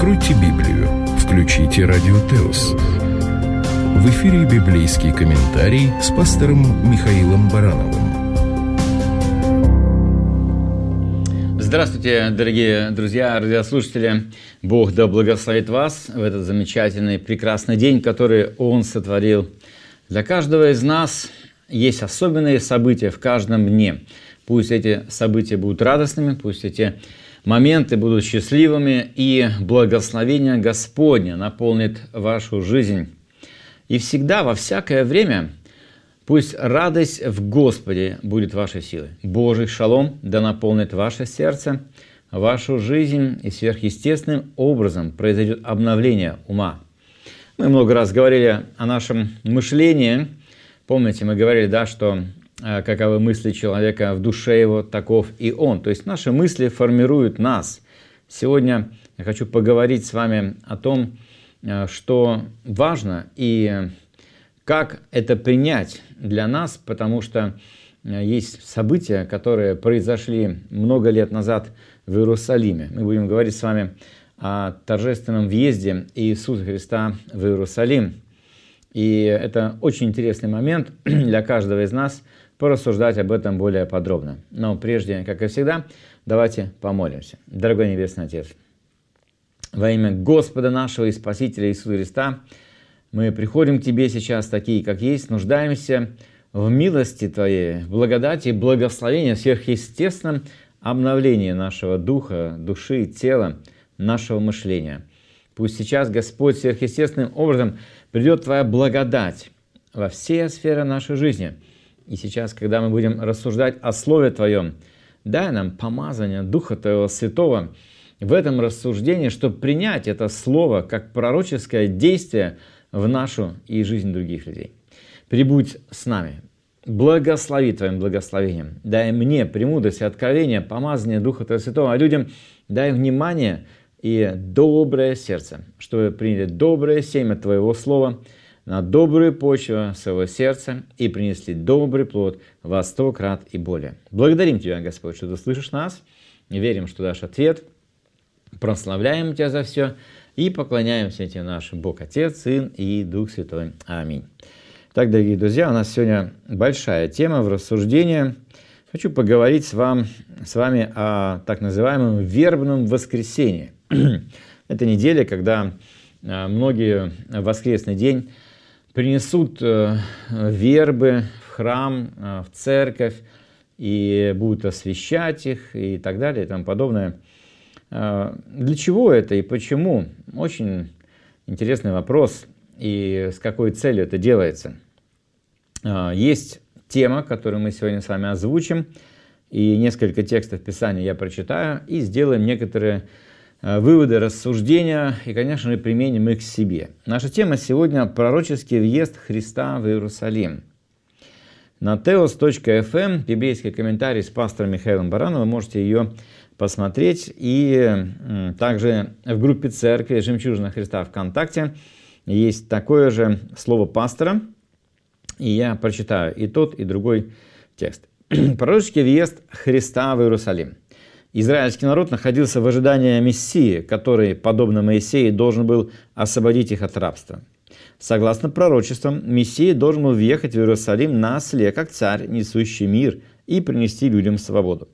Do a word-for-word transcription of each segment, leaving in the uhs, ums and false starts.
Откройте Библию, включите Радио Теос. В эфире библейский комментарий с пастором Михаилом Барановым. Здравствуйте, дорогие друзья, радиослушатели. Бог да благословит вас в этот замечательный, прекрасный день, который Он сотворил. Для каждого из нас есть особенные события в каждом дне. Пусть эти события будут радостными, пусть эти моменты будут счастливыми, и благословение Господне наполнит вашу жизнь. И всегда, во всякое время, пусть радость в Господе будет вашей силой. Божий шалом да наполнит ваше сердце, вашу жизнь, и сверхъестественным образом произойдет обновление ума. Мы много раз говорили о нашем мышлении. Помните, мы говорили, да, что каковы мысли человека в душе его, таков и он. То есть наши мысли формируют нас. Сегодня я хочу поговорить с вами о том, что важно и как это принять для нас, потому что есть события, которые произошли много лет назад в Иерусалиме. Мы будем говорить с вами о торжественном въезде Иисуса Христа в Иерусалим. И это очень интересный момент для каждого из нас порассуждать об этом более подробно. Но прежде, как и всегда, давайте помолимся. Дорогой Небесный Отец, во имя Господа нашего и Спасителя Иисуса Христа, мы приходим к Тебе сейчас такие, как есть, нуждаемся в милости Твоей, в благодати и благословении, сверхъестественном обновлении нашего духа, души, тела, нашего мышления. Пусть сейчас, Господь, сверхъестественным образом придет Твоя благодать во все сферы нашей жизни. И сейчас, когда мы будем рассуждать о Слове Твоем, дай нам помазание Духа Твоего Святого в этом рассуждении, чтобы принять это Слово как пророческое действие в нашу и жизнь других людей. Прибудь с нами, благослови Твоим благословением, дай мне премудрость и откровение, помазание Духа Твоего Святого, а людям дай внимание и доброе сердце, чтобы приняли доброе семя Твоего Слова на добрую почву своего сердца и принесли добрый плод во сто крат и более. Благодарим Тебя, Господь, что Ты слышишь нас, верим, что дашь ответ, прославляем Тебя за все и поклоняемся Тебе, наш Бог, Отец, Сын и Дух Святой. Аминь. Так, дорогие друзья, у нас сегодня большая тема в рассуждении. Хочу поговорить с, вам, с вами о так называемом вербном воскресении. Это неделя, когда многие в воскресный день принесут вербы в храм, в церковь, и будут освящать их и так далее и тому подобное. Для чего это и почему? Очень интересный вопрос, и с какой целью это делается. Есть тема, которую мы сегодня с вами озвучим, и несколько текстов Писания я прочитаю, и сделаем некоторые выводы, рассуждения, и, конечно же, применим их к себе. Наша тема сегодня – пророческий въезд Христа в Иерусалим. На теос точка эф эм, библейский комментарий с пастором Михаилом Барановым, вы можете ее посмотреть. И также в группе церкви «Жемчужина Христа» ВКонтакте есть такое же слово пастора, и я прочитаю и тот, и другой текст. Пророческий въезд Христа в Иерусалим. Израильский народ находился в ожидании Мессии, который, подобно Моисею, должен был освободить их от рабства. Согласно пророчествам, Мессия должен был въехать в Иерусалим на осле, как царь, несущий мир, и принести людям свободу.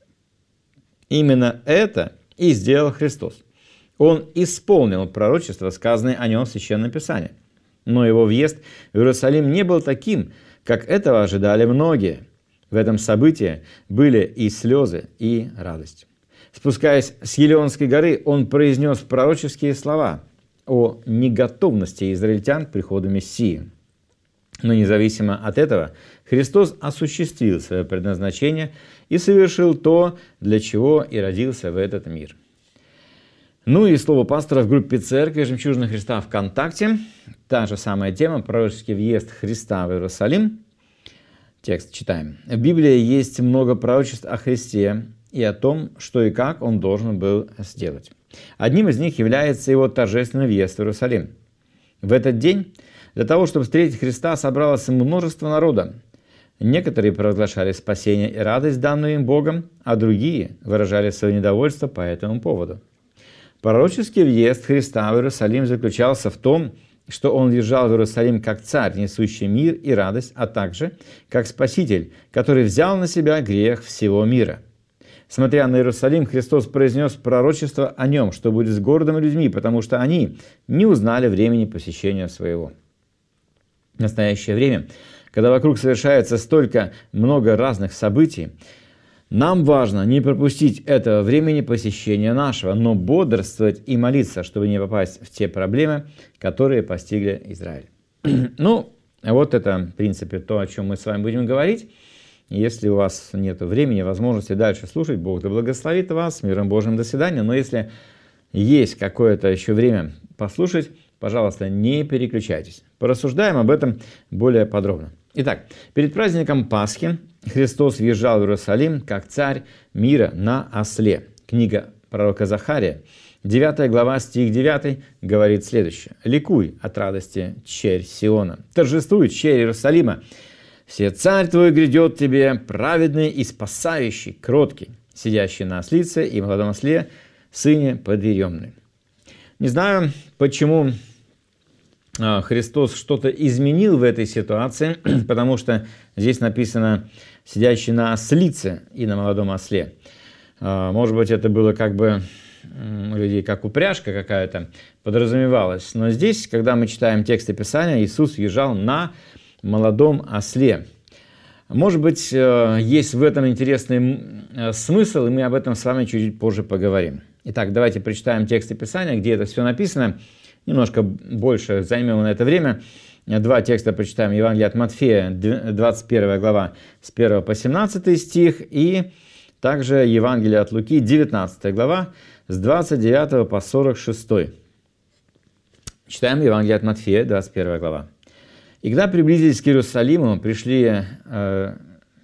Именно это и сделал Христос. Он исполнил пророчество, сказанное о нем в Священном Писании. Но его въезд в Иерусалим не был таким, как этого ожидали многие. В этом событии были и слезы, и радость. Спускаясь с Елеонской горы, он произнес пророческие слова о неготовности израильтян к приходу Мессии. Но независимо от этого, Христос осуществил свое предназначение и совершил то, для чего и родился в этот мир. Ну и слово пастора в группе церкви «Жемчужина Христа» ВКонтакте. Та же самая тема – пророческий въезд Христа в Иерусалим. Текст читаем. В Библии есть много пророчеств о Христе и о том, что и как Он должен был сделать. Одним из них является Его торжественный въезд в Иерусалим. В этот день для того, чтобы встретить Христа, собралось множество народа. Некоторые провозглашали спасение и радость, данную им Богом, а другие выражали свое недовольство по этому поводу. Пророческий въезд Христа в Иерусалим заключался в том, что Он въезжал в Иерусалим как царь, несущий мир и радость, а также как Спаситель, который взял на себя грех всего мира. Смотря на Иерусалим, Христос произнес пророчество о нем, что будет с городом и людьми, потому что они не узнали времени посещения своего. В настоящее время, когда вокруг совершается столько много разных событий, нам важно не пропустить этого времени посещения нашего, но бодрствовать и молиться, чтобы не попасть в те проблемы, которые постигли Израиль. Ну, вот это, в принципе, то, о чем мы с вами будем говорить. Если у вас нет времени, возможности дальше слушать, Бог да благословит вас. С миром Божьим, до свидания. Но если есть какое-то еще время послушать, пожалуйста, не переключайтесь. Порассуждаем об этом более подробно. Итак, перед праздником Пасхи Христос въезжал в Иерусалим как царь мира на осле. Книга пророка Захария, девятая глава, стих девятый, говорит следующее. «Ликуй от радости, черь Сиона, торжествуй, черь Иерусалима, все царь твой грядет тебе, праведный и спасающий, кроткий, сидящий на ослице и молодом осле, сыне подъемный». Не знаю, почему Христос что-то изменил в этой ситуации, потому что здесь написано «сидящий на ослице и на молодом осле». Может быть, это было как бы у людей как упряжка какая-то подразумевалась. Но здесь, когда мы читаем тексты Писания, Иисус въезжал на молодом осле. Может быть, есть в этом интересный смысл, и мы об этом с вами чуть позже поговорим. Итак, давайте прочитаем тексты Писания, где это все написано. Немножко больше займем на это время. Два текста прочитаем. Евангелие от Матфея, двадцать первая глава, с первого по семнадцатый стих. И также Евангелие от Луки, девятнадцатая глава, с двадцать девятого по сорок шестой. Читаем Евангелие от Матфея, двадцать первая глава. «И когда приблизились к Иерусалиму, пришли э,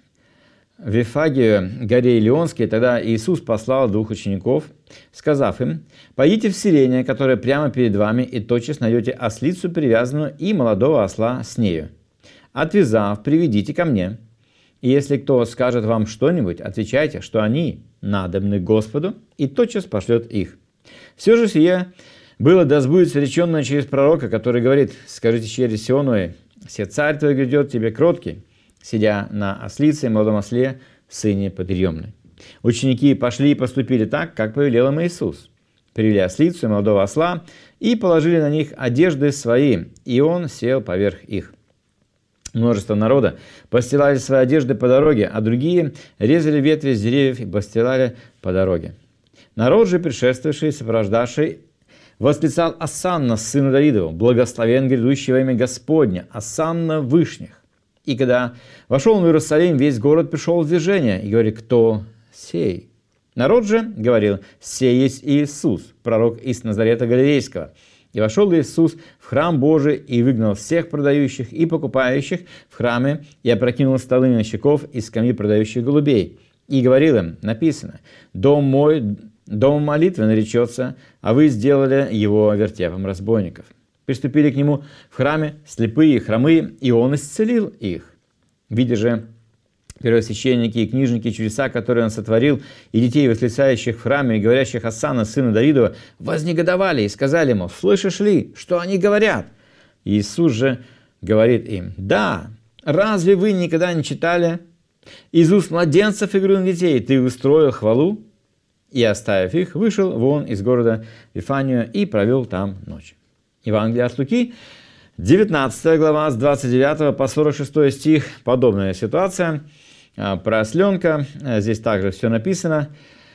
в Вифагию, горе Илионской, тогда Иисус послал двух учеников, сказав им: «Пойдите в селение, которое прямо перед вами, и тотчас найдете ослицу привязанную и молодого осла с нею. Отвязав, приведите ко мне. И если кто скажет вам что-нибудь, отвечайте, что они надобны Господу, и тотчас пошлет их. Все же сие было да сбудется реченное через пророка, который говорит: скажите чере Сионовой, все царь твой грядет тебе кроткий, сидя на ослице и молодом осле, сыне подъемной». Ученики пошли и поступили так, как повелел им Иисус. Привели ослицу и молодого осла и положили на них одежды свои, и он сел поверх их. Множество народа постилали свои одежды по дороге, а другие резали ветви с деревьев и постилали по дороге. Народ же, предшествовавший, сопровождавший, восклицал: «Осанна, сыну Давидову, благословен грядущий во имя Господня, осанна в вышних». И когда вошел он в Иерусалим, весь город пришел в движение и говорит: «Кто сей?» Народ же говорил: «Сей есть Иисус, пророк из Назарета Галилейского». И вошел Иисус в храм Божий и выгнал всех продающих и покупающих в храме и опрокинул столы нищиков и скамьи продающих голубей. И говорил им: написано: «Дом мой, дом молитвы наречется, а вы сделали его вертепом разбойников». Приступили к нему в храме слепые и хромые, и он исцелил их. Видя же первосвященники и книжники чудеса, которые он сотворил, и детей, восклицающих в храме и говорящих: «Осанна, сына Давидова», вознегодовали и сказали ему: «Слышишь ли, что они говорят?» Иисус же говорит им: «Да, разве вы никогда не читали? Из уст младенцев и грудных детей ты устроил хвалу?» И, оставив их, вышел вон из города Вифанию и провел там ночь. Евангелие от Луки, девятнадцатая глава, с двадцать девятого по сорок шестой стих. Подобная ситуация. Про осленка. Здесь также все написано.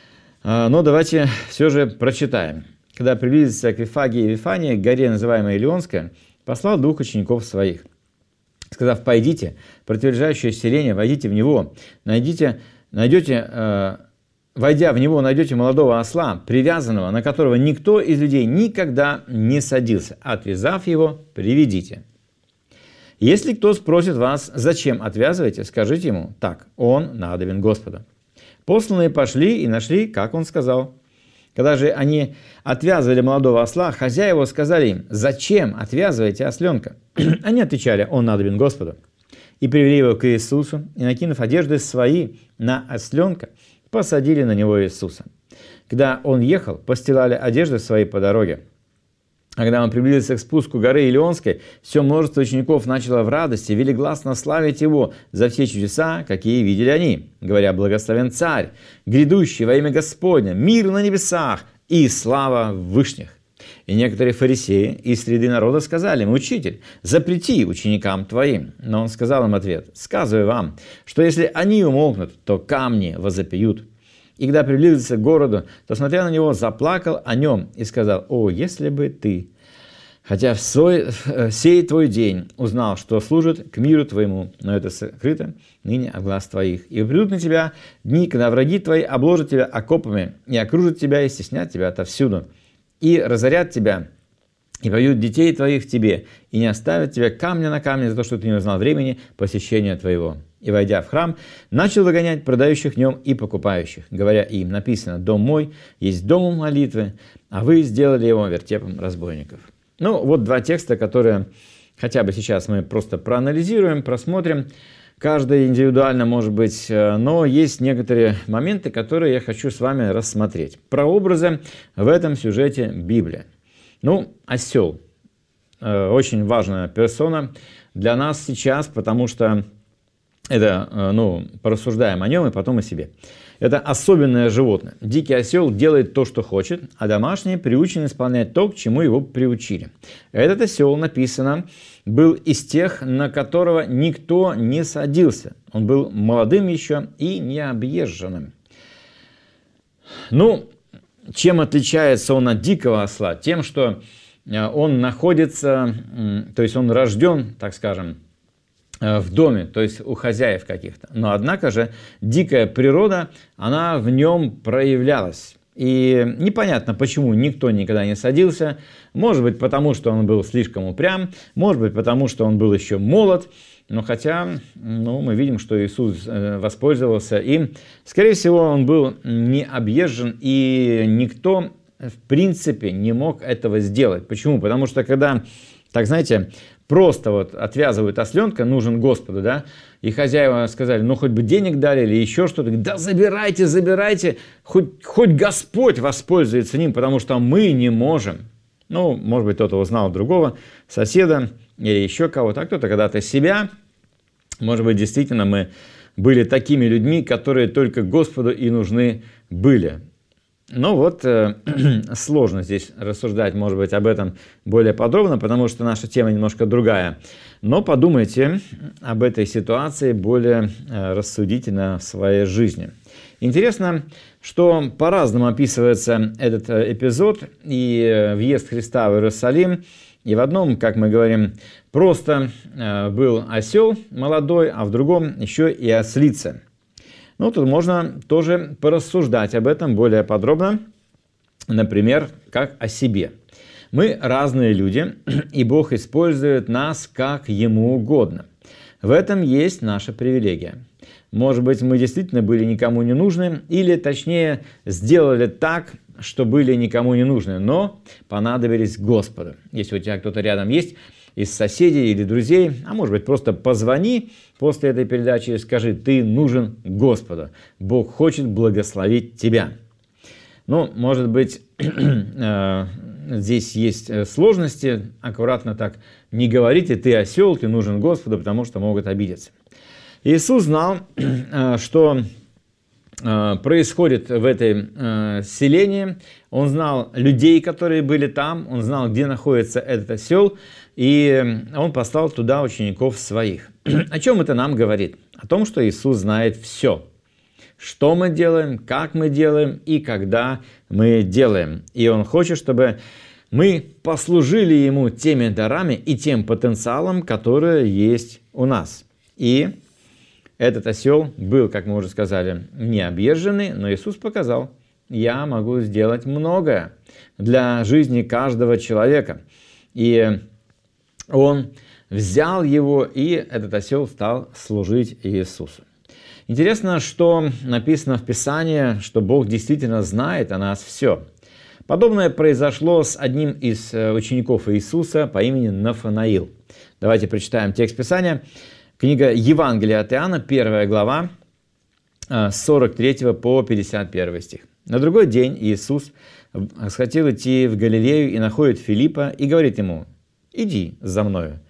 Но давайте все же прочитаем. Когда приблизился к Вифагии и Вифании, к горе, называемой Илионская, послал двух учеников своих, сказав: «Пойдите, противолежащее селение, войдите в него, найдите, найдете, войдя в него, найдете молодого осла, привязанного, на которого никто из людей никогда не садился. Отвязав его, приведите. Если кто спросит вас, зачем отвязываете, скажите ему: так, он надобен Господу». Посланные пошли и нашли, как он сказал. Когда же они отвязывали молодого осла, хозяева сказали им: «Зачем отвязываете осленка?» Они отвечали: «Он надобен Господу». И привели его к Иисусу, и, накинув одежды свои на осленка, посадили на него Иисуса. Когда он ехал, постилали одежды свои по дороге. А когда он приблизился к спуску горы Илионской, все множество учеников начало в радости велигласно славить его за все чудеса, какие видели они, говоря: «Благословен Царь, грядущий во имя Господня, мир на небесах и слава в вышних». И некоторые фарисеи из среды народа сказали ему: «Учитель, запрети ученикам твоим». Но он сказал им ответ: «Сказываю вам, что если они умолкнут, то камни возопьют». И когда приблизился к городу, то, смотря на него, заплакал о нем и сказал: «О, если бы ты, хотя в свой, сей твой день, узнал, что служит к миру твоему, но это сокрыто ныне от глаз твоих. И придут на тебя дни, когда враги твои обложат тебя окопами, и окружат тебя, и стеснят тебя отовсюду, и разорят тебя, и побьют детей твоих в тебе, и не оставят тебя камня на камне за то, что ты не узнал времени посещения твоего». И, войдя в храм, начал выгонять продающих в нем и покупающих, говоря им: написано: «Дом мой есть домом молитвы, а вы сделали его вертепом разбойников». Ну, вот два текста, которые хотя бы сейчас мы просто проанализируем, просмотрим. Каждый индивидуально, может быть, но есть некоторые моменты, которые я хочу с вами рассмотреть. Прообразы в этом сюжете Библия. Ну, осел. Очень важная персона для нас сейчас, потому что это, ну, порассуждаем о нем и потом о себе. Это особенное животное. Дикий осел делает то, что хочет, а домашние приучены исполнять то, к чему его приучили. Этот осел, написано, был из тех, на которого никто не садился. Он был молодым еще и необъезженным. Ну, чем отличается он от дикого осла? Тем, что он находится, то есть он рожден, так скажем, в доме, то есть у хозяев каких-то. Но, однако же, дикая природа, она в нем проявлялась. И непонятно, почему никто никогда не садился. Может быть, потому что он был слишком упрям, может быть, потому что он был еще молод. Но хотя, ну, мы видим, что Иисус воспользовался им. Скорее всего, он был не объезжен, и никто, в принципе, не мог этого сделать. Почему? Потому что, когда, так знаете, просто вот отвязывают осленка, нужен Господу, да, и хозяева сказали: ну, хоть бы денег дали или еще что-то. Да забирайте, забирайте, хоть, хоть Господь воспользуется ним, потому что мы не можем. Ну, может быть, кто-то узнал другого соседа или еще кого-то, а кто-то когда-то себя. Может быть, действительно мы были такими людьми, которые только Господу и нужны были. Ну вот, э, сложно здесь рассуждать, может быть, об этом более подробно, потому что наша тема немножко другая. Но подумайте об этой ситуации более э, рассудительно в своей жизни. Интересно, что по-разному описывается этот эпизод и въезд Христа в Иерусалим. И в одном, как мы говорим, просто э, был осел молодой, а в другом еще и ослица. Ну, тут можно тоже порассуждать об этом более подробно, например, как о себе. Мы разные люди, и Бог использует нас как Ему угодно. В этом есть наша привилегия. Может быть, мы действительно были никому не нужны, или, точнее, сделали так, что были никому не нужны, но понадобились Господу. Если у тебя кто-то рядом есть, из соседей или друзей, а может быть, просто позвони после этой передачи и скажи: ты нужен Господу. Бог хочет благословить тебя. Ну, может быть, здесь есть сложности. Аккуратно так не говорите: ты осел, ты нужен Господу, потому что могут обидеться. Иисус знал, что происходит в этой селении. Он знал людей, которые были там. Он знал, где находится этот осел. И он послал туда учеников своих. О чем это нам говорит? О том, что Иисус знает все. Что мы делаем, как мы делаем и когда мы делаем. И Он хочет, чтобы мы послужили Ему теми дарами и тем потенциалом, которые есть у нас. И этот осел был, как мы уже сказали, не объезженный, но Иисус показал: я могу сделать многое для жизни каждого человека. И Он взял его, и этот осел стал служить Иисусу. Интересно, что написано в Писании, что Бог действительно знает о нас все. Подобное произошло с одним из учеников Иисуса по имени Нафанаил. Давайте прочитаем текст Писания. Книга Евангелия от Иоанна, первая глава, с сорок третьего по пятьдесят первый стих. На другой день Иисус хотел идти в Галилею и находит Филиппа и говорит ему: «Иди за мною».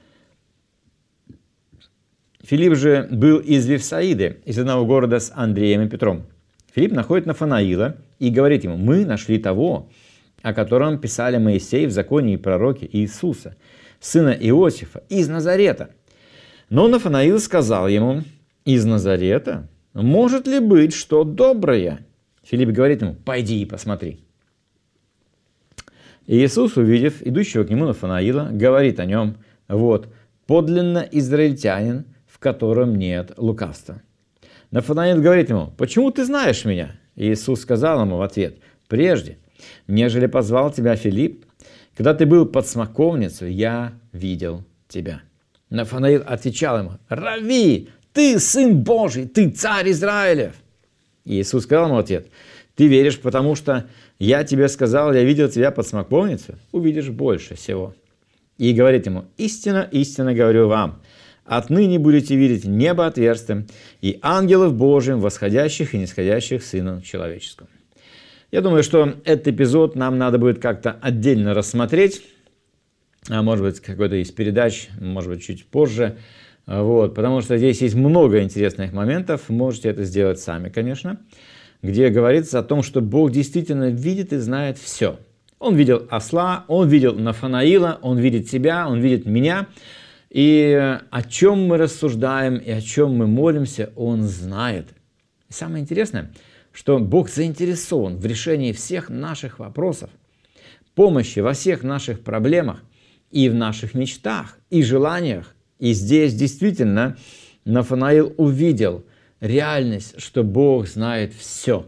Филипп же был из Вифсаиды, из одного города с Андреем и Петром. Филипп находит Нафанаила и говорит ему: «Мы нашли того, о котором писали Моисей в законе и пророке, Иисуса, сына Иосифа, из Назарета». Но Нафанаил сказал ему: «Из Назарета? Может ли быть что доброе?» Филипп говорит ему: «Пойди и посмотри». И Иисус, увидев идущего к нему Нафанаила, говорит о нем: «Вот, подлинно израильтянин, в котором нет лукавства». Нафанаил говорит ему: «Почему ты знаешь меня?» И Иисус сказал ему в ответ: «Прежде, нежели позвал тебя Филипп, когда ты был под смоковницу, я видел тебя». Нафанаил отвечал ему: «Рави, ты сын Божий, ты царь Израилев». И Иисус сказал ему в ответ: «Ты веришь, потому что я тебе сказал, я видел тебя под смоковницу, увидишь больше всего». И говорит ему: «Истинно, истинно говорю вам, отныне будете видеть небо отверстым и ангелов Божьим, восходящих и нисходящих к Сыну Человеческому». Я думаю, что этот эпизод нам надо будет как-то отдельно рассмотреть, а может быть, какой-то из передач, может быть, чуть позже, вот, потому что здесь есть много интересных моментов, можете это сделать сами, конечно, где говорится о том, что Бог действительно видит и знает все. Он видел осла, он видел Нафанаила, он видит тебя, он видит меня, и о чем мы рассуждаем и о чем мы молимся, он знает. И самое интересное, что Бог заинтересован в решении всех наших вопросов, помощи во всех наших проблемах и в наших мечтах и желаниях. И здесь действительно Нафанаил увидел реальность, что Бог знает все.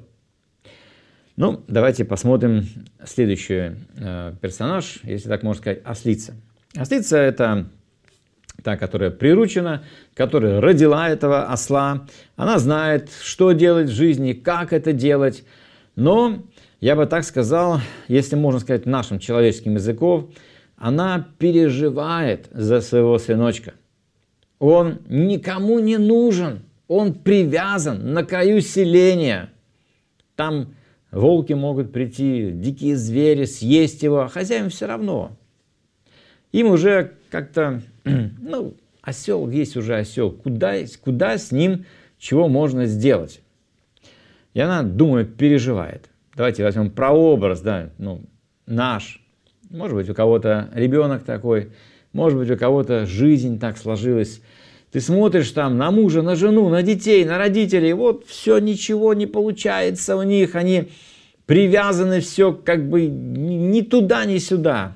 Ну, давайте посмотрим следующий э, персонаж, если так можно сказать, ослица. Ослица – это та, которая приручена, которая родила этого осла. Она знает, что делать в жизни, как это делать. Но, я бы так сказал, если можно сказать нашим человеческим языком, она переживает за своего сыночка. Он никому не нужен, он привязан на краю селения. Там волки могут прийти, дикие звери, съесть его, а хозяин все равно. Им уже как-то, ну, осел есть уже осел, куда, куда с ним, чего можно сделать. И она, думаю, переживает. Давайте возьмем прообраз, да, ну, наш. Может быть, у кого-то ребенок такой, может быть, у кого-то жизнь так сложилась. Ты смотришь там на мужа, на жену, на детей, на родителей, вот все, ничего не получается у них, они привязаны все как бы ни туда, ни сюда.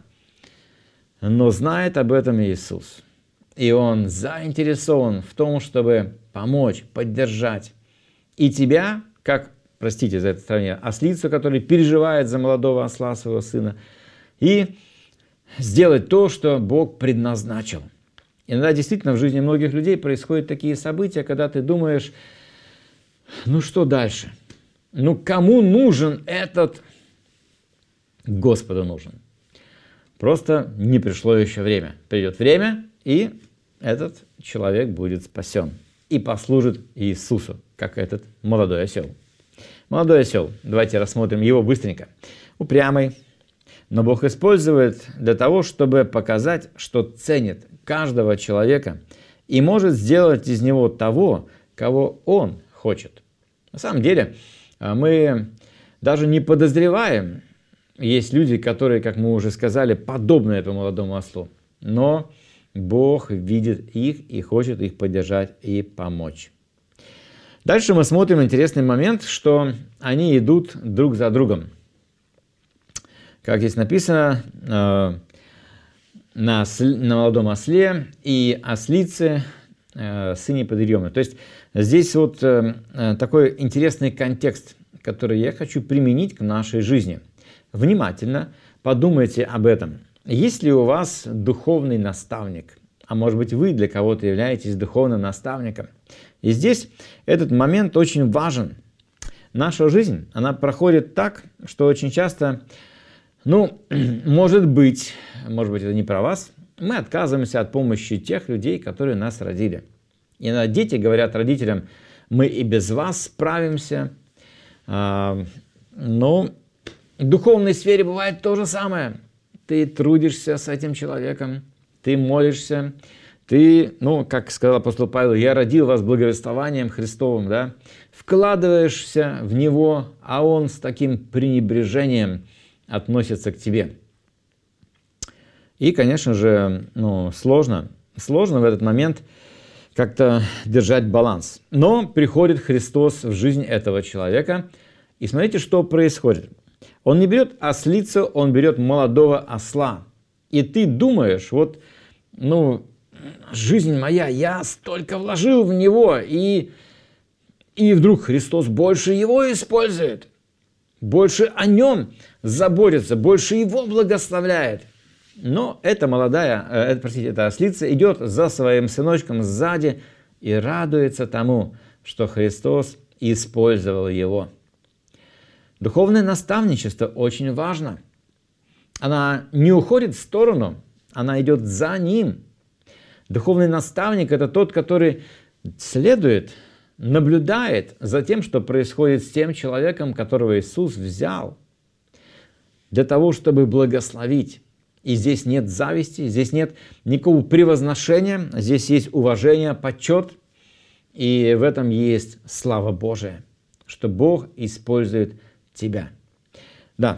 Но знает об этом Иисус. И Он заинтересован в том, чтобы помочь, поддержать и тебя, как, простите за это сравнение, ослицу, которая переживает за молодого осла своего сына, и сделать то, что Бог предназначил. Иногда действительно в жизни многих людей происходят такие события, когда ты думаешь, ну что дальше? Ну кому нужен этот? Господу нужен. Просто не пришло еще время. Придет время, и этот человек будет спасен и послужит Иисусу, как этот молодой осел. Молодой осел, давайте рассмотрим его быстренько. Упрямый, но Бог использует для того, чтобы показать, что ценит каждого человека и может сделать из него того, кого Он хочет. На самом деле, мы даже не подозреваем, есть люди, которые, как мы уже сказали, подобны этому молодому ослу, но Бог видит их и хочет их поддержать и помочь. Дальше мы смотрим интересный момент, что они идут друг за другом. Как здесь написано, на, на молодом осле и ослице, сыне подъема. То есть здесь вот такой интересный контекст, который я хочу применить к нашей жизни. Внимательно подумайте об этом. Есть ли у вас духовный наставник? А может быть, вы для кого-то являетесь духовным наставником? И здесь этот момент очень важен. Наша жизнь, она проходит так, что очень часто... Ну, может быть, может быть, это не про вас, мы отказываемся от помощи тех людей, которые нас родили. И иногда дети говорят родителям, мы и без вас справимся, Ну, в духовной сфере бывает то же самое. Ты трудишься с этим человеком, ты молишься, ты, ну, как сказал апостол Павел, я родил вас благовествованием Христовым, да, вкладываешься в него, а он с таким пренебрежением относится к тебе. И, конечно же, ну, сложно, сложно в этот момент как-то держать баланс. Но приходит Христос в жизнь этого человека, и смотрите, что происходит. Он не берет ослицу, он берет молодого осла. И ты думаешь, вот, ну, жизнь моя, я столько вложил в него, и, и вдруг Христос больше его использует, больше о нем заботится, больше его благословляет. Но эта молодая, э, простите, эта ослица идет за своим сыночком сзади и радуется тому, что Христос использовал его. Духовное наставничество очень важно. Она не уходит в сторону, она идет за ним. Духовный наставник – это тот, который следует, наблюдает за тем, что происходит с тем человеком, которого Иисус взял, для того, чтобы благословить. И здесь нет зависти, здесь нет никакого превозношения, здесь есть уважение, почет, и в этом есть слава Божия, что Бог использует тебя. Да,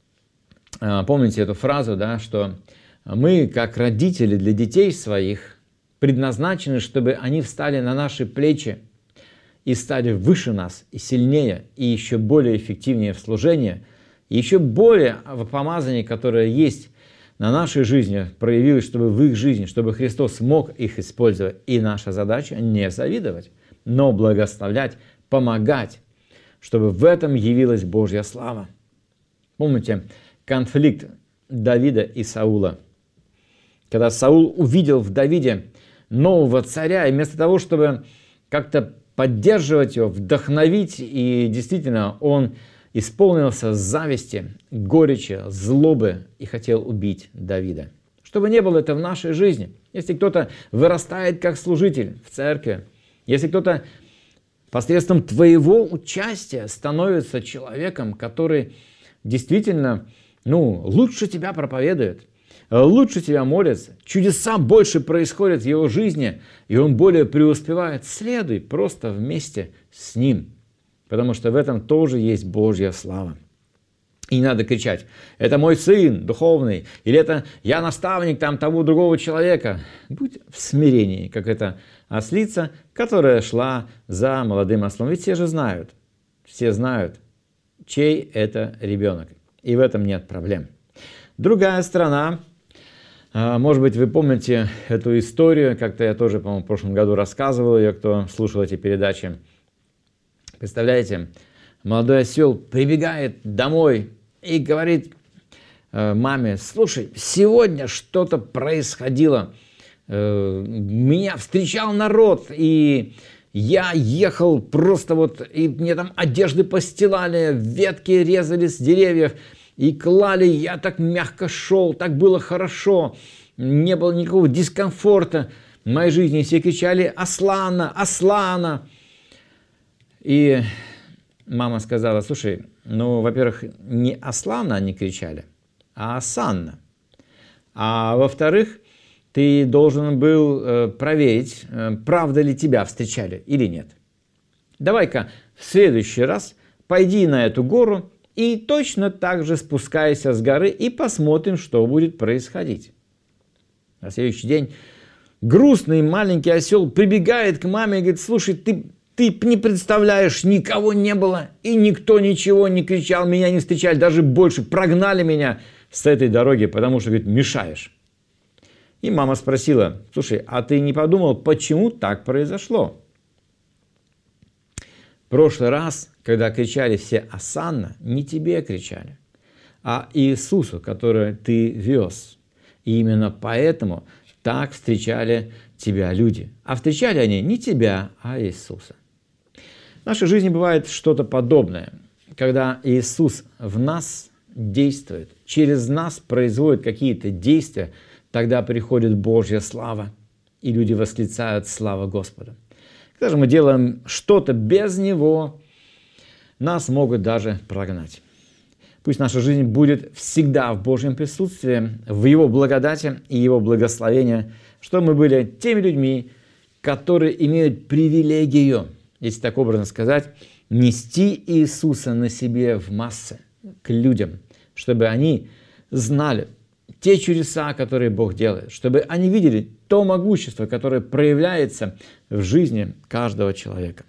помните эту фразу, да, что мы, как родители для детей своих, предназначены, чтобы они встали на наши плечи и стали выше нас, и сильнее, и еще более эффективнее в служении, и еще более в помазании, которое есть на нашей жизни, проявилось, чтобы в их жизни, чтобы Христос мог их использовать. И наша задача не завидовать, но благословлять, помогать, чтобы в этом явилась Божья слава. Помните конфликт Давида и Саула? Когда Саул увидел в Давиде нового царя, и вместо того, чтобы как-то поддерживать его, вдохновить, и действительно он исполнился зависти, горечи, злобы и хотел убить Давида. Чтобы не было это в нашей жизни. Если кто-то вырастает как служитель в церкви, если кто-то посредством твоего участия становится человеком, который действительно, ну, лучше тебя проповедует, лучше тебя молится, чудеса больше происходят в его жизни, и он более преуспевает, следуй просто вместе с ним. Потому что в этом тоже есть Божья слава. И не надо кричать, это мой сын духовный, или это я наставник там того другого человека. Будь в смирении, как эта ослица, которая шла за молодым ослом. Ведь все же знают, все знают, чей это ребенок. И в этом нет проблем. Другая сторона, может быть, вы помните эту историю, как-то я тоже, по-моему, в прошлом году рассказывал ее, кто слушал эти передачи. Представляете, молодой осел прибегает домой и говорит маме, слушай, сегодня что-то происходило, меня встречал народ, и я ехал просто вот, и мне там одежды постилали, ветки резали с деревьев и клали, я так мягко шел, так было хорошо, не было никакого дискомфорта в моей жизни, все кричали «Аслана! Аслана!». И мама сказала, слушай, ну, во-первых, не Аслана они кричали, а Асанна. А во-вторых, ты должен был э, проверить, э, правда ли тебя встречали или нет. Давай-ка в следующий раз пойди на эту гору и точно так же спускайся с горы и посмотрим, что будет происходить. На следующий день грустный маленький осел прибегает к маме и говорит, слушай, ты... Ты не представляешь, никого не было, и никто ничего не кричал, меня не встречали, даже больше прогнали меня с этой дороги, потому что, говорит, мешаешь. И мама спросила, слушай, а ты не подумал, почему так произошло? В прошлый раз, когда кричали все «Асанна», не тебе кричали, а Иисусу, который ты вез. И именно поэтому так встречали тебя люди. А встречали они не тебя, а Иисуса. В нашей жизни бывает что-то подобное, когда Иисус в нас действует, через нас производит какие-то действия, тогда приходит Божья слава, и люди восклицают «Слава Господу». Когда же мы делаем что-то без Него, нас могут даже прогнать. Пусть наша жизнь будет всегда в Божьем присутствии, в Его благодати и Его благословении, чтобы мы были теми людьми, которые имеют привилегию, если так образно сказать, нести Иисуса на себе в массы к людям, чтобы они знали те чудеса, которые Бог делает, чтобы они видели то могущество, которое проявляется в жизни каждого человека.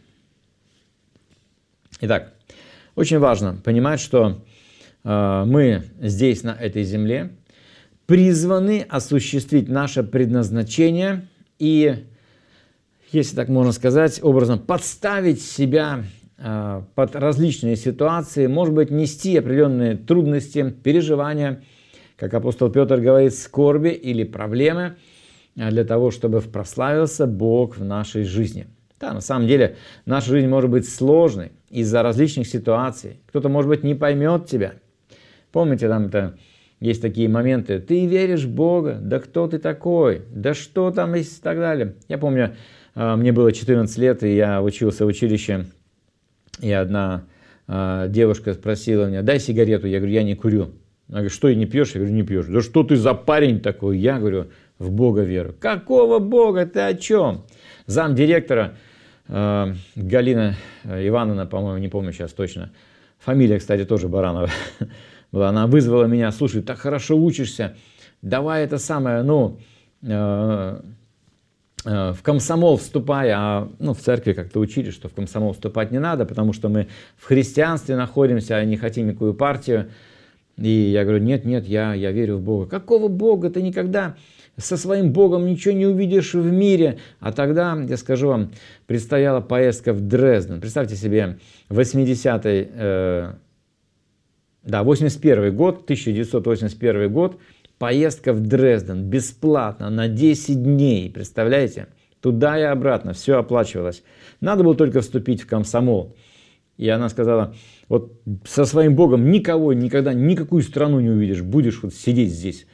Итак, очень важно понимать, что э, мы здесь, на этой земле, призваны осуществить наше предназначение и, если так можно сказать, образом подставить себя э, под различные ситуации, может быть, нести определенные трудности, переживания, как апостол Петр говорит, скорби или проблемы, для того, чтобы прославился Бог в нашей жизни. Да, на самом деле, наша жизнь может быть сложной из-за различных ситуаций. Кто-то, может быть, не поймет тебя. Помните, там это, есть такие моменты. Ты веришь в Бога? Да кто ты такой? Да что там есть и так далее. Я помню, мне было четырнадцать лет, и я учился в училище, и одна девушка спросила меня: дай сигарету. Я говорю: я не курю. Она говорит: что, и не пьешь? Я говорю: не пьешь. Да что ты за парень такой? Я говорю: в Бога веру. Какого Бога? Ты о чем? Замдиректора э, Галина Ивановна, по-моему, не помню сейчас точно. Фамилия, кстати, тоже Баранова была. Она вызвала меня: слушай, так хорошо учишься, давай это самое, ну, э, э, в комсомол вступай. А ну, в церкви как-то учили, что в комсомол вступать не надо, потому что мы в христианстве находимся, а не хотим никакую партию. И я говорю: нет, нет, я, я верю в Бога. Какого Бога? Ты никогда со своим Богом ничего не увидишь в мире. А тогда, я скажу вам, предстояла поездка в Дрезден. Представьте себе, восьмидесятый, э, да, восемьдесят первый год, тысяча девятьсот восемьдесят первый год, поездка в Дрезден бесплатно на десять дней. Представляете? Туда и обратно, все оплачивалось. Надо было только вступить в комсомол. И она сказала: вот со своим Богом никого, никогда, никакую страну не увидишь, будешь вот сидеть здесь.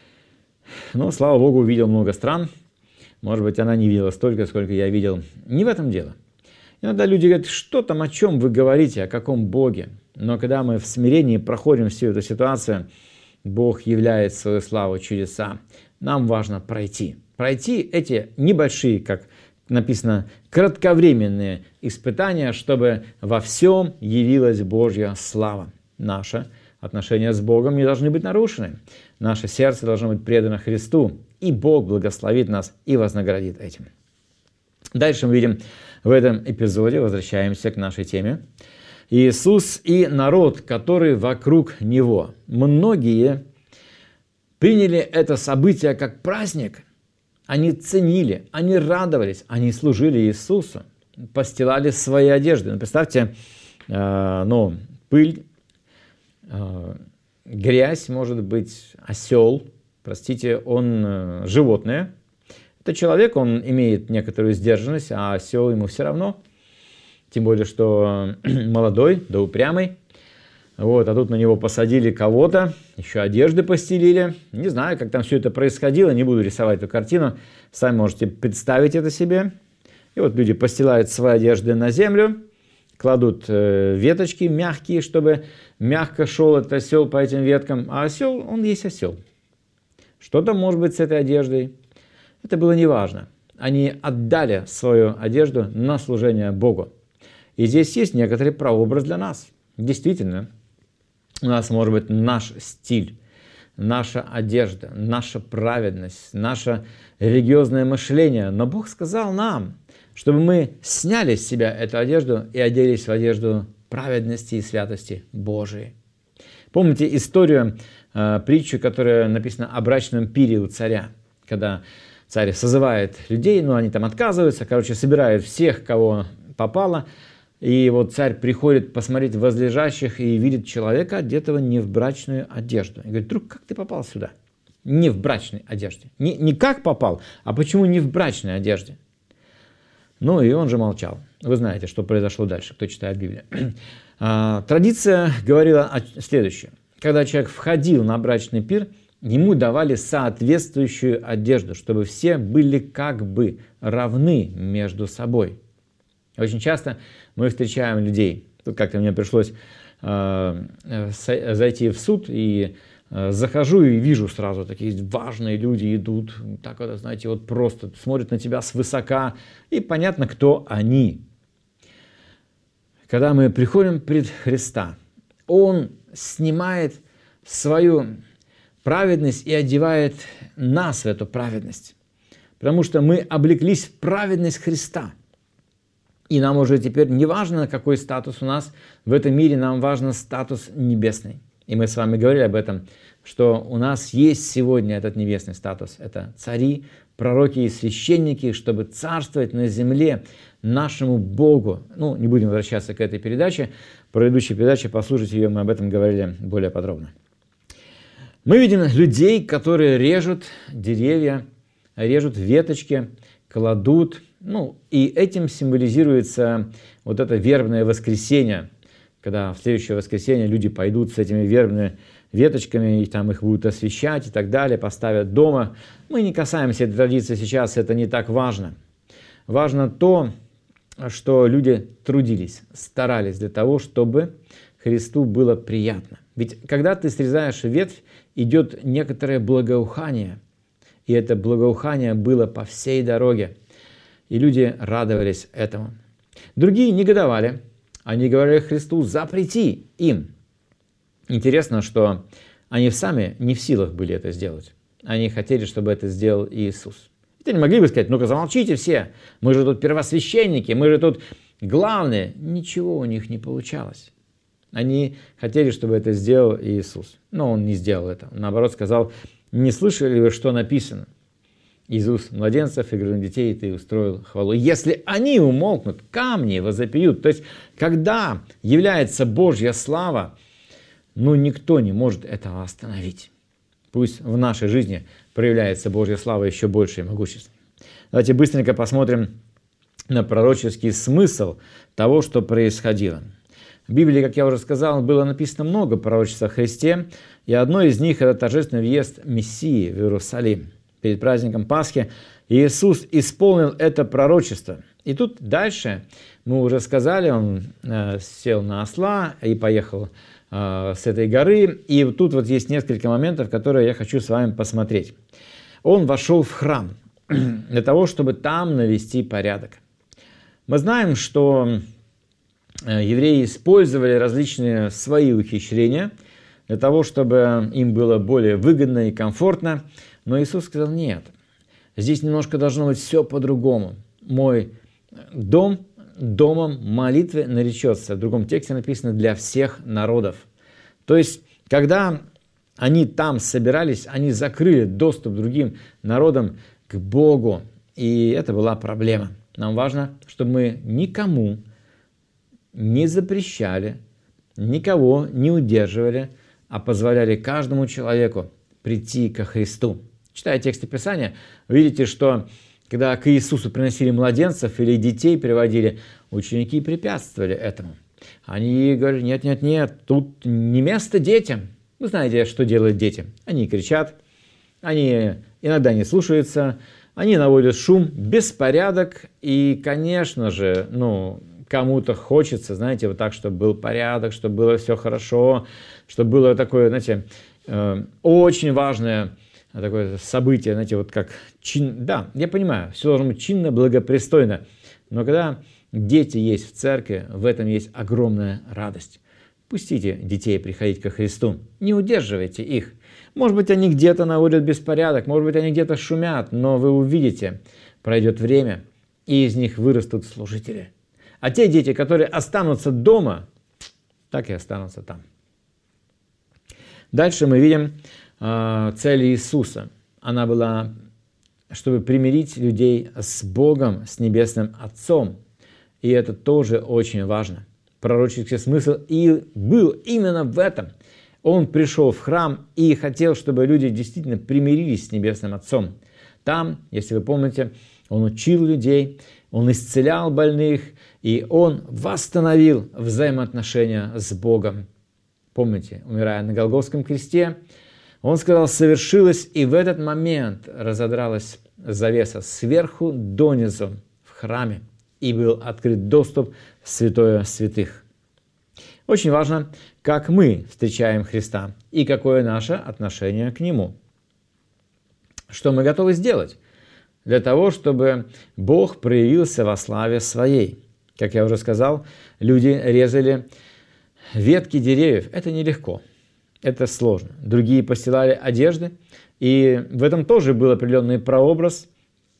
Но, слава Богу, увидел много стран. Может быть, она не видела столько, сколько я видел. Не в этом дело. Иногда люди говорят: что там, о чем вы говорите, о каком Боге? Но когда мы в смирении проходим всю эту ситуацию, Бог являет свою славу, чудеса. Нам важно пройти. Пройти эти небольшие, как написано, кратковременные испытания, чтобы во всем явилась Божья слава. Наши отношения с Богом не должны быть нарушены. Наше сердце должно быть предано Христу, и Бог благословит нас и вознаградит этим. Дальше мы видим в этом эпизоде, возвращаемся к нашей теме, Иисус и народ, который вокруг Него. Многие приняли это событие как праздник. Они ценили, они радовались, они служили Иисусу, постилали свои одежды. Ну, представьте, э, ну, пыль, э, грязь, может быть, осел, простите, он э, животное. Это человек, он имеет некоторую сдержанность, а осел ему все равно. Тем более, что молодой, да упрямый. Вот, а тут на него посадили кого-то, еще одежды постелили. Не знаю, как там все это происходило, не буду рисовать эту картину. Сами можете представить это себе. И вот люди постилают свои одежды на землю, кладут э, веточки мягкие, чтобы мягко шел этот осел по этим веткам. А осел, он есть осел. Что там может быть с этой одеждой? Это было неважно. Они отдали свою одежду на служение Богу. И здесь есть некоторый прообраз для нас. Действительно, у нас может быть наш стиль, наша одежда, наша праведность, наше религиозное мышление. Но Бог сказал нам, чтобы мы сняли с себя эту одежду и оделись в одежду праведности и святости Божией. Помните историю, э, притчу, которая написана о брачном пире у царя, когда царь созывает людей, но они там отказываются, короче, собирает всех, кого попало. И вот царь приходит посмотреть возлежащих и видит человека, одетого не в брачную одежду. И говорит: друг, как ты попал сюда? Не в брачной одежде. Не, не как попал, а почему не в брачной одежде? Ну и он же молчал. Вы знаете, что произошло дальше, кто читает Библию. А, традиция говорила о следующем. Когда человек входил на брачный пир, ему давали соответствующую одежду, чтобы все были как бы равны между собой. Очень часто мы встречаем людей, тут как-то мне пришлось зайти в суд, и захожу и вижу сразу, такие важные люди идут, так вот, знаете, вот просто смотрят на тебя свысока, и понятно, кто они. Когда мы приходим пред Христа, Он снимает свою праведность и одевает нас в эту праведность, потому что мы облеклись в праведность Христа. И нам уже теперь не важно, какой статус у нас в этом мире, нам важен статус небесный. И мы с вами говорили об этом, что у нас есть сегодня этот небесный статус. Это цари, пророки и священники, чтобы царствовать на земле нашему Богу. Ну, не будем возвращаться к этой передаче. Про предыдущую передачу, послушайте ее, мы об этом говорили более подробно. Мы видим людей, которые режут деревья, режут веточки, кладут. Ну, и этим символизируется вот это вербное воскресенье, когда в следующее воскресенье люди пойдут с этими вербными веточками, и там их будут освещать и так далее, поставят дома. Мы не касаемся этой традиции сейчас, это не так важно. Важно то, что люди трудились, старались для того, чтобы Христу было приятно. Ведь когда ты срезаешь ветвь, идет некоторое благоухание, и это благоухание было по всей дороге. И люди радовались этому. Другие негодовали. Они говорили Христу: запрети им. Интересно, что они сами не в силах были это сделать. Они хотели, чтобы это сделал Иисус. И они могли бы сказать: ну-ка замолчите все, мы же тут первосвященники, мы же тут главные. Ничего у них не получалось. Они хотели, чтобы это сделал Иисус. Но Он не сделал это. Наоборот, сказал: не слышали ли вы, что написано? Из уст младенцев и грудных детей ты устроил хвалу. Если они умолкнут, камни возопьют. То есть, когда является Божья слава, ну, никто не может этого остановить. Пусть в нашей жизни проявляется Божья слава еще больше и могущество. Давайте быстренько посмотрим на пророческий смысл того, что происходило. В Библии, как я уже сказал, было написано много пророчеств о Христе, и одно из них – это торжественный въезд Мессии в Иерусалим. Перед праздником Пасхи Иисус исполнил это пророчество. И тут дальше, мы уже сказали, Он э, сел на осла и поехал э, с этой горы. И тут вот есть несколько моментов, которые я хочу с вами посмотреть. Он вошел в храм для того, чтобы там навести порядок. Мы знаем, что евреи использовали различные свои ухищрения для того, чтобы им было более выгодно и комфортно. Но Иисус сказал: нет, здесь немножко должно быть все по-другому. Мой дом домом молитвы наречется. В другом тексте написано: для всех народов. То есть, когда они там собирались, они закрыли доступ другим народам к Богу. И это была проблема. Нам важно, чтобы мы никому не запрещали, никого не удерживали, а позволяли каждому человеку прийти ко Христу. Читая тексты Писания, вы видите, что когда к Иисусу приносили младенцев или детей приводили, ученики препятствовали этому. Они говорят: нет, нет, нет, тут не место детям. Вы знаете, что делают дети? Они кричат, они иногда не слушаются, они наводят шум, беспорядок. И, конечно же, ну, кому-то хочется, знаете, вот так, чтобы был порядок, чтобы было все хорошо, чтобы было такое, знаете, э, очень важное такое событие, знаете, вот как чин... Да, я понимаю, все должно быть чинно, благопристойно, но когда дети есть в церкви, в этом есть огромная радость. Пустите детей приходить ко Христу, не удерживайте их. Может быть, они где-то наводят беспорядок, может быть, они где-то шумят, но вы увидите, пройдет время, и из них вырастут служители. А те дети, которые останутся дома, так и останутся там. Дальше мы видим э, цель Иисуса. Она была, чтобы примирить людей с Богом, с Небесным Отцом. И это тоже очень важно. Пророческий смысл и был именно в этом. Он пришел в храм и хотел, чтобы люди действительно примирились с Небесным Отцом. Там, если вы помните, Он учил людей, Он исцелял больных, и Он восстановил взаимоотношения с Богом. Помните, умирая на Голгофском кресте, Он сказал: совершилось, и в этот момент разодралась завеса сверху донизу в храме, и был открыт доступ в святое святых. Очень важно, как мы встречаем Христа и какое наше отношение к Нему. Что мы готовы сделать для того, чтобы Бог проявился во славе Своей. Как я уже сказал, люди резали ветки деревьев. Это нелегко, это сложно. Другие постилали одежды, и в этом тоже был определенный прообраз,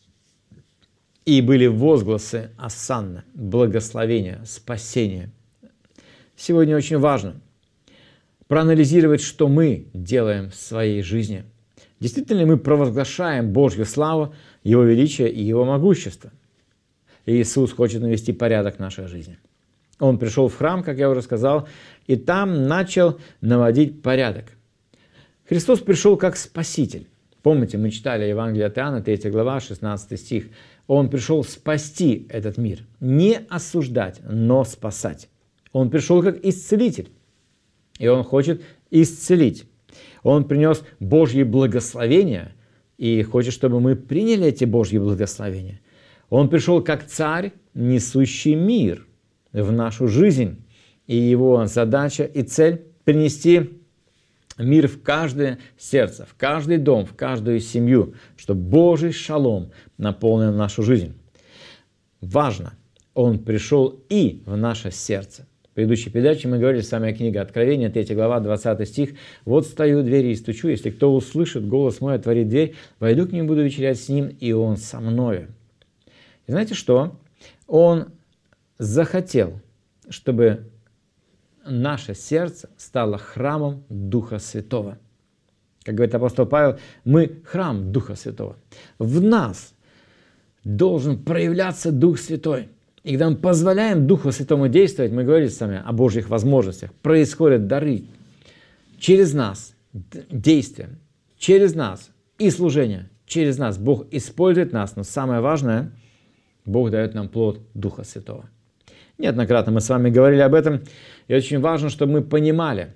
и были возгласы осанна, благословения, спасения. Сегодня очень важно проанализировать, что мы делаем в своей жизни. Действительно ли мы провозглашаем Божью славу, Его величие и Его могущество? И Иисус хочет навести порядок в нашей жизни. Он пришел в храм, как я уже сказал, и там начал наводить порядок. Христос пришел как Спаситель. Помните, мы читали Евангелие от Иоанна, третья глава, шестнадцатый стих. Он пришел спасти этот мир, не осуждать, но спасать. Он пришел как Исцелитель, и Он хочет исцелить. Он принес Божьи благословения и хочет, чтобы мы приняли эти Божьи благословения. Он пришел как Царь, несущий мир в нашу жизнь. И Его задача и цель – принести мир в каждое сердце, в каждый дом, в каждую семью, чтобы Божий шалом наполнил нашу жизнь. Важно, Он пришел и в наше сердце. В предыдущей передаче мы говорили с вами о книге Откровения, третья глава, двадцатый стих. «Вот стою у двери и стучу, если кто услышит голос мой, отворит дверь, войду к нему, буду вечерять с ним, и он со мною». И знаете что? Он захотел, чтобы наше сердце стало храмом Духа Святого. Как говорит апостол Павел, мы храм Духа Святого. В нас должен проявляться Дух Святой. И когда мы позволяем Духу Святому действовать, мы говорили с вами о Божьих возможностях, происходят дары через нас, действия, через нас и служение, через нас. Бог использует нас, но самое важное, Бог дает нам плод Духа Святого. Неоднократно мы с вами говорили об этом, и очень важно, чтобы мы понимали,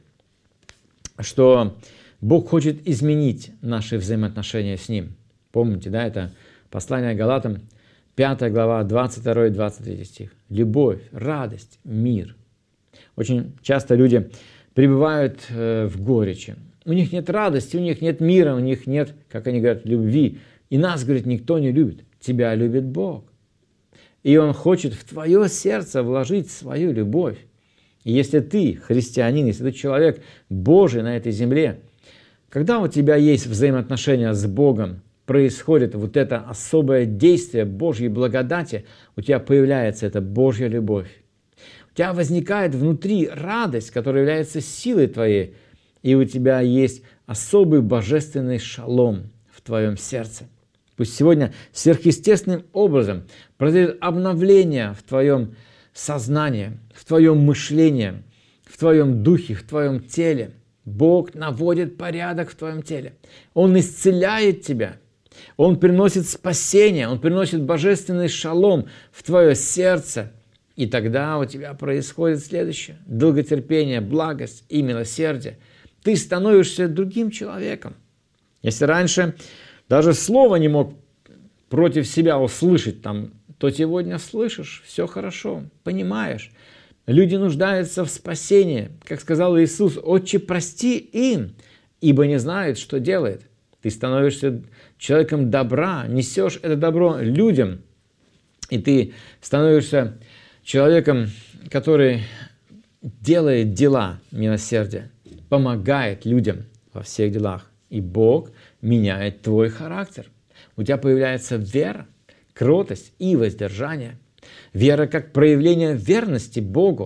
что Бог хочет изменить наши взаимоотношения с Ним. Помните, да, это послание Галатам, пятая глава, двадцать второй и двадцать третий стих. Любовь, радость, мир. Очень часто люди пребывают в горечи. У них нет радости, у них нет мира, у них нет, как они говорят, любви. И нас, говорит, никто не любит. Тебя любит Бог. И Он хочет в твое сердце вложить свою любовь. И если ты христианин, если ты человек Божий на этой земле, когда у тебя есть взаимоотношения с Богом, происходит вот это особое действие Божьей благодати, у тебя появляется эта Божья любовь. У тебя возникает внутри радость, которая является силой твоей, и у тебя есть особый божественный шалом в твоем сердце. Пусть сегодня сверхъестественным образом произойдет обновление в твоем сознании, в твоем мышлении, в твоем духе, в твоем теле. Бог наводит порядок в твоем теле. Он исцеляет тебя. Он приносит спасение, Он приносит божественный шалом в твое сердце. И тогда у тебя происходит следующее. Долготерпение, благость и милосердие. Ты становишься другим человеком. Если раньше даже слова не мог против себя услышать, там, то сегодня слышишь, все хорошо, понимаешь. Люди нуждаются в спасении. Как сказал Иисус, «Отче, прости им, ибо не знают, что делает». Ты становишься человеком добра, несешь это добро людям, и ты становишься человеком, который делает дела милосердия, помогает людям во всех делах. И Бог меняет твой характер. У тебя появляется вера, кротость и воздержание. Вера как проявление верности Богу.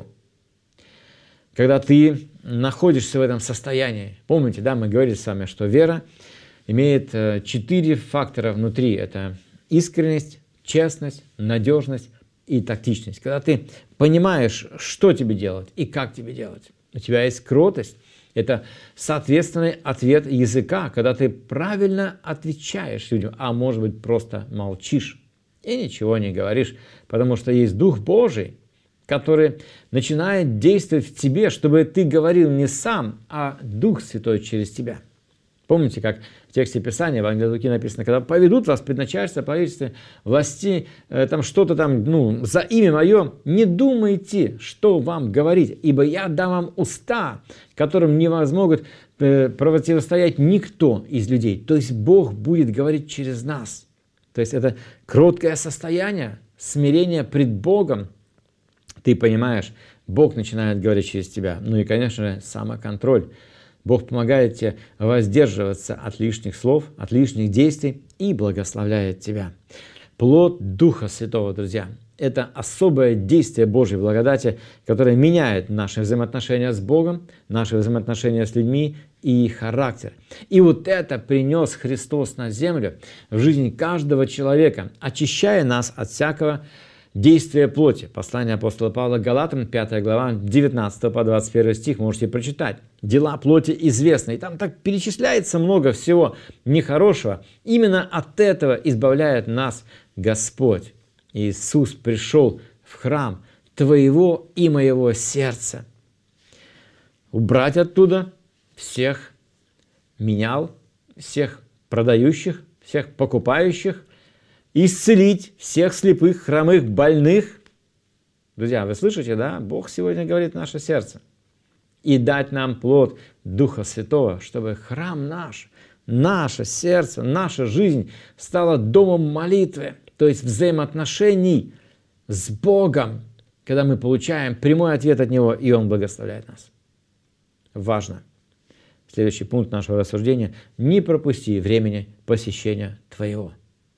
Когда ты находишься в этом состоянии, помните, да, мы говорили с вами, что вера имеет четыре фактора внутри. Это искренность, честность, надежность и тактичность. Когда ты понимаешь, что тебе делать и как тебе делать. У тебя есть кротость. Это соответственный ответ языка, когда ты правильно отвечаешь людям, а может быть просто молчишь и ничего не говоришь, потому что есть Дух Божий, который начинает действовать в тебе, чтобы ты говорил не сам, а Дух Святой через тебя. Помните, как в тексте Писания, в Евангелии Луки написано, когда поведут вас пред начальство, правительство, власти, э, там что-то там, ну, за имя мое, не думайте, что вам говорить, ибо я дам вам уста, которым не возмогут э, противостоять никто из людей. То есть Бог будет говорить через нас. То есть это кроткое состояние, смирение пред Богом. Ты понимаешь, Бог начинает говорить через тебя. Ну и, конечно же, самоконтроль. Бог помогает тебе воздерживаться от лишних слов, от лишних действий и благословляет тебя. Плод Духа Святого, друзья, это особое действие Божьей благодати, которое меняет наши взаимоотношения с Богом, наши взаимоотношения с людьми и их характер. И вот это принес Христос на землю в жизнь каждого человека, очищая нас от всякого действие плоти. Послание апостола Павла к Галатам, пятая глава, девятнадцатый по двадцать первый стих, можете прочитать. Дела плоти известны. И там так перечисляется много всего нехорошего. Именно от этого избавляет нас Господь. Иисус пришел в храм твоего и моего сердца. Убрать оттуда всех менял, всех продающих, всех покупающих, исцелить всех слепых, хромых, больных. Друзья, вы слышите, да? Бог сегодня говорит в наше сердце. И дать нам плод Духа Святого, чтобы храм наш, наше сердце, наша жизнь стала домом молитвы, то есть взаимоотношений с Богом, когда мы получаем прямой ответ от Него, и Он благословляет нас. Важно. Следующий пункт нашего рассуждения. Не пропусти времени посещения твоего.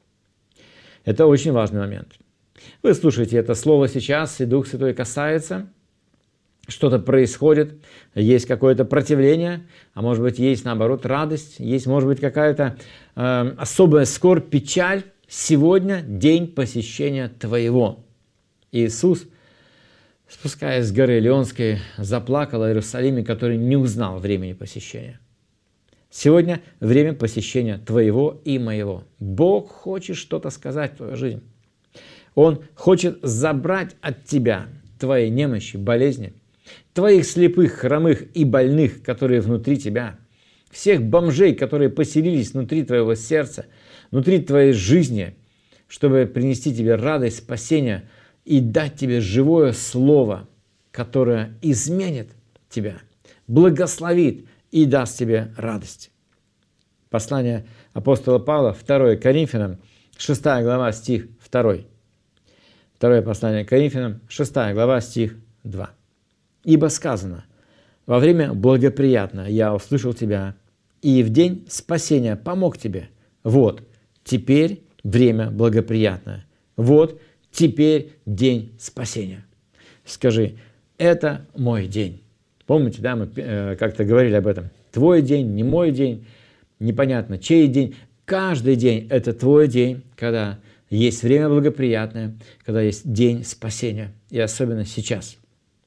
Это очень важный момент. Вы слушаете это слово сейчас, и Дух Святой касается, что-то происходит, есть какое-то противление, а может быть, есть, наоборот, радость, есть, может быть, какая-то э, особая скорбь, печаль. Сегодня день посещения твоего. Иисус, спускаясь с горы Леонской, заплакал о Иерусалиме, который не узнал времени посещения. Сегодня время посещения твоего и моего. Бог хочет что-то сказать в твою жизнь. Он хочет забрать от тебя твои немощи, болезни, твоих слепых, хромых и больных, которые внутри тебя, всех бомжей, которые поселились внутри твоего сердца, внутри твоей жизни, чтобы принести тебе радость, спасение и дать тебе живое слово, которое изменит тебя, благословит и даст тебе радость. Послание апостола Павла, второе Коринфянам, шестая глава, стих два. Второе послание Коринфянам, шестая глава, стих два. «Ибо сказано, во время благоприятное я услышал тебя, и в день спасения помог тебе. Вот, теперь время благоприятное. Вот, теперь день спасения». Скажи, это мой день. Помните, да, мы э, как-то говорили об этом. Твой день, не мой день, непонятно, чей день. Каждый день – это твой день, когда есть время благоприятное, когда есть день спасения. И особенно сейчас.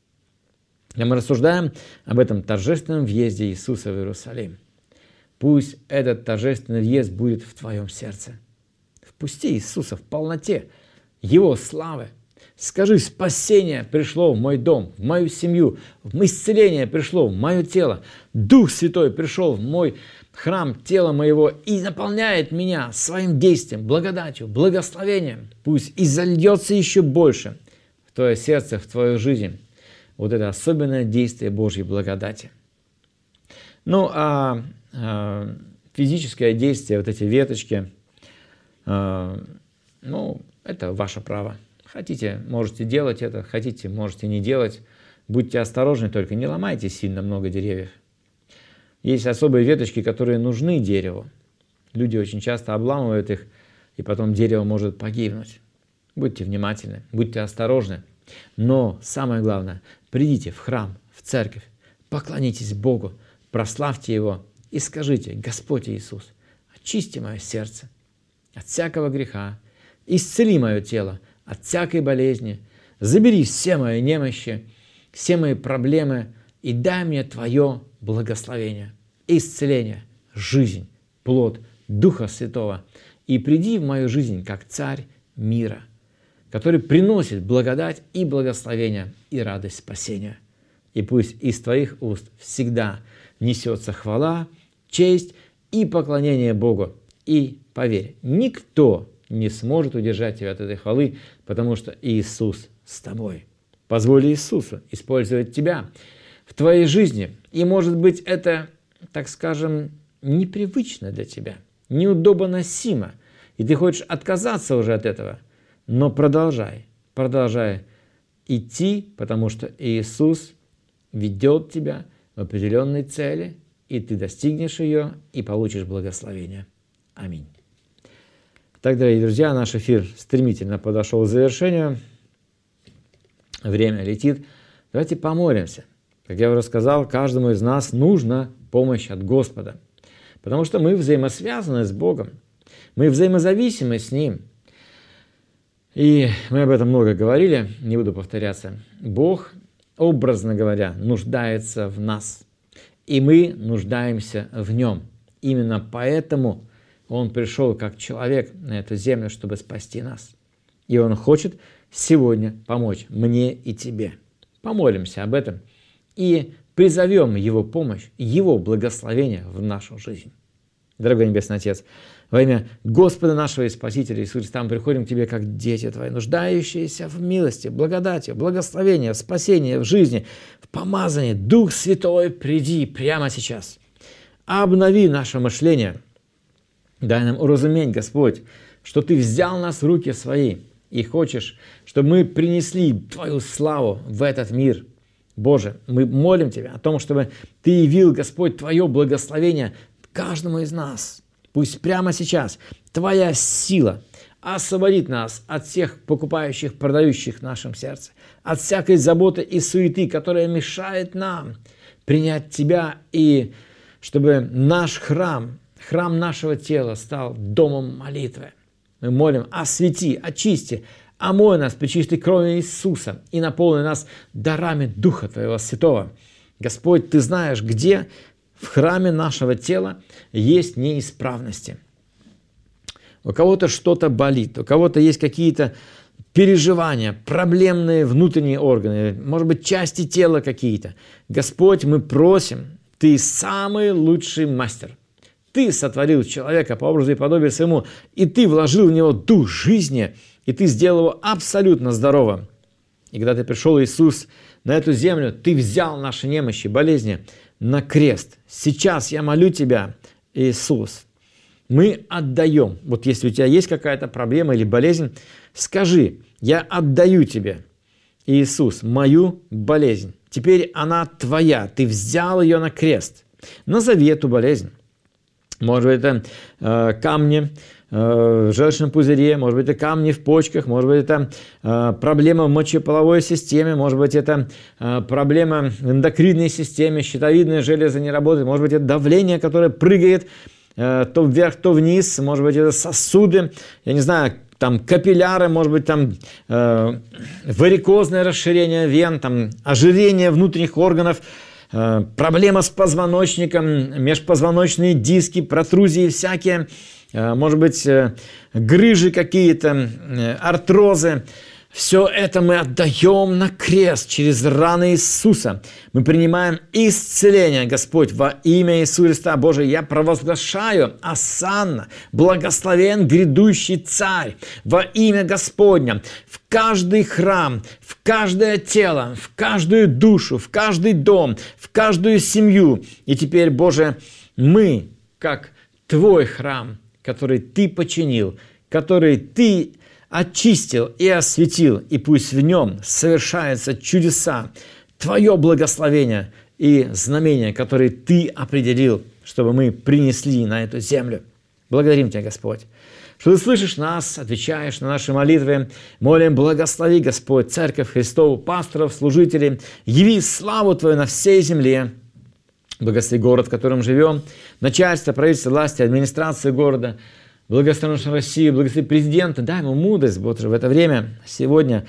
И мы рассуждаем об этом торжественном въезде Иисуса в Иерусалим. Пусть этот торжественный въезд будет в твоем сердце. Впусти Иисуса в полноте Его славы. Скажи, спасение пришло в мой дом, в мою семью, исцеление пришло в мое тело, Дух Святой пришел в мой храм тела моего и наполняет меня своим действием, благодатью, благословением. Пусть и зальется еще больше в твое сердце, в твою жизнь вот это особенное действие Божьей благодати. Ну, а, а физическое действие, вот эти веточки, а, ну, это ваше право. Хотите, можете делать это, хотите, можете не делать. Будьте осторожны только, не ломайте сильно много деревьев. Есть особые веточки, которые нужны дереву. Люди очень часто обламывают их, и потом дерево может погибнуть. Будьте внимательны, будьте осторожны. Но самое главное, придите в храм, в церковь, поклонитесь Богу, прославьте Его и скажите: Господь Иисус, очисти мое сердце от всякого греха, исцели мое тело от всякой болезни, забери все мои немощи, все мои проблемы и дай мне Твое благословение, исцеление, жизнь, плод Духа Святого. И приди в мою жизнь как царь мира, который приносит благодать и благословение и радость спасения. И пусть из Твоих уст всегда несется хвала, честь и поклонение Богу. И поверь, никто не сможет удержать тебя от этой хвалы, потому что Иисус с тобой. Позволь Иисусу использовать тебя в твоей жизни. И, может быть, это, так скажем, непривычно для тебя, неудобоносимо, и ты хочешь отказаться уже от этого, но продолжай, продолжай идти, потому что Иисус ведет тебя в определенной цели, и ты достигнешь ее и получишь благословение. Аминь. Так, дорогие друзья, наш эфир стремительно подошел к завершению. Время летит. Давайте помолимся. Как я уже сказал, каждому из нас нужна помощь от Господа, потому что мы взаимосвязаны с Богом, мы взаимозависимы с Ним. И мы об этом много говорили, не буду повторяться. Бог, образно говоря, нуждается в нас, и мы нуждаемся в Нем. Именно поэтому Он пришел как человек на эту землю, чтобы спасти нас. И Он хочет сегодня помочь мне и тебе. Помолимся об этом и призовем Его помощь, Его благословение в нашу жизнь. Дорогой Небесный Отец, во имя Господа нашего и Спасителя Иисуса Христа мы приходим к Тебе как дети Твои, нуждающиеся в милости, благодати, благословении, в спасении, в жизни, в помазании. Дух Святой, приди прямо сейчас. Обнови наше мышление. Дай нам уразуметь, Господь, что Ты взял нас в руки Свои и хочешь, чтобы мы принесли Твою славу в этот мир. Боже, мы молим Тебя о том, чтобы Ты явил, Господь, Твое благословение каждому из нас. Пусть прямо сейчас Твоя сила освободит нас от всех покупающих, продающих в нашем сердце, от всякой заботы и суеты, которая мешает нам принять Тебя, и чтобы наш храм, храм нашего тела стал домом молитвы. Мы молим: освети, очисти, омой нас пречистой кровью Иисуса и наполни нас дарами Духа Твоего Святого. Господь, Ты знаешь, где в храме нашего тела есть неисправности. У кого-то что-то болит, у кого-то есть какие-то переживания, проблемные внутренние органы, может быть, части тела какие-то. Господь, мы просим, Ты самый лучший мастер. Ты сотворил человека по образу и подобию своему, и Ты вложил в него дух жизни, и Ты сделал его абсолютно здоровым. И когда Ты пришел, Иисус, на эту землю, Ты взял наши немощи, болезни на крест. Сейчас я молю Тебя, Иисус, мы отдаем. Вот если у тебя есть какая-то проблема или болезнь, скажи: я отдаю Тебе, Иисус, мою болезнь. Теперь она Твоя, Ты взял ее на крест. Назови эту болезнь. Может быть, это э, камни э, в желчном пузыре, может быть, это камни в почках, может быть, это э, проблема в мочеполовой системе, может быть, это э, проблема в эндокринной системе, щитовидное железо не работает, может быть, это давление, которое прыгает э, то вверх, то вниз, может быть, это сосуды, я не знаю, там капилляры, может быть, там э, варикозное расширение вен, там ожирение внутренних органов, проблема с позвоночником, межпозвоночные диски, протрузии всякие, может быть, грыжи какие-то, артрозы. Все это мы отдаем на крест через раны Иисуса. Мы принимаем исцеление, Господь, во имя Иисуса Христа. Боже, я провозглашаю: осанна, благословен грядущий Царь во имя Господня. В каждый храм, в каждое тело, в каждую душу, в каждый дом, в каждую семью. И теперь, Боже, мы, как Твой храм, который Ты починил, который Ты очистил и осветил, и пусть в нем совершаются чудеса, Твое благословение и знамения, которые Ты определил, чтобы мы принесли на эту землю. Благодарим Тебя, Господь, что Ты слышишь нас, отвечаешь на наши молитвы. Молим: благослови, Господь, Церковь Христову, пасторов, служителей, яви славу Твою на всей земле. Благослови город, в котором живем, начальство, правительство, власти, администрацию города. Благослови нашу Россию, благослови президента, дай ему мудрость, Боже, в это время, сегодня,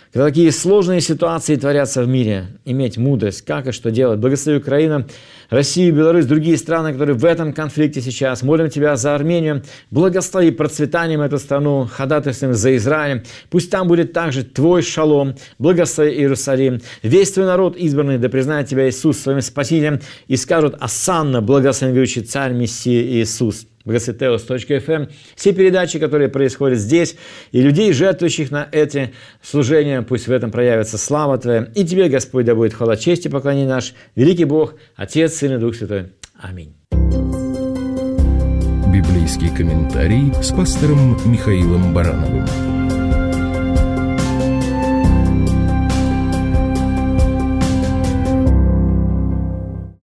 когда такие сложные ситуации творятся в мире, иметь мудрость, как и что делать. Благослови Украину, Россию, Беларусь, другие страны, которые в этом конфликте сейчас. Молим Тебя за Армению. Благослови процветанием эту страну, ходатайствуем за Израиль. Пусть там будет также Твой шалом. Благослови Иерусалим. Весь Твой народ избранный, да признает Тебя Иисус своим Спасителем и скажут: «Осанна, благословен грядущий Царь, Мессия Иисус». благослови теос точка эф эм, все передачи, которые происходят здесь, и людей, жертвующих на эти служения, пусть в этом проявится слава Твоя. И Тебе, Господь, да будет хвала, честь и поклонение наш, великий Бог, Отец, Сын и Дух Святой. Аминь. Библейский комментарий с пастором Михаилом Барановым.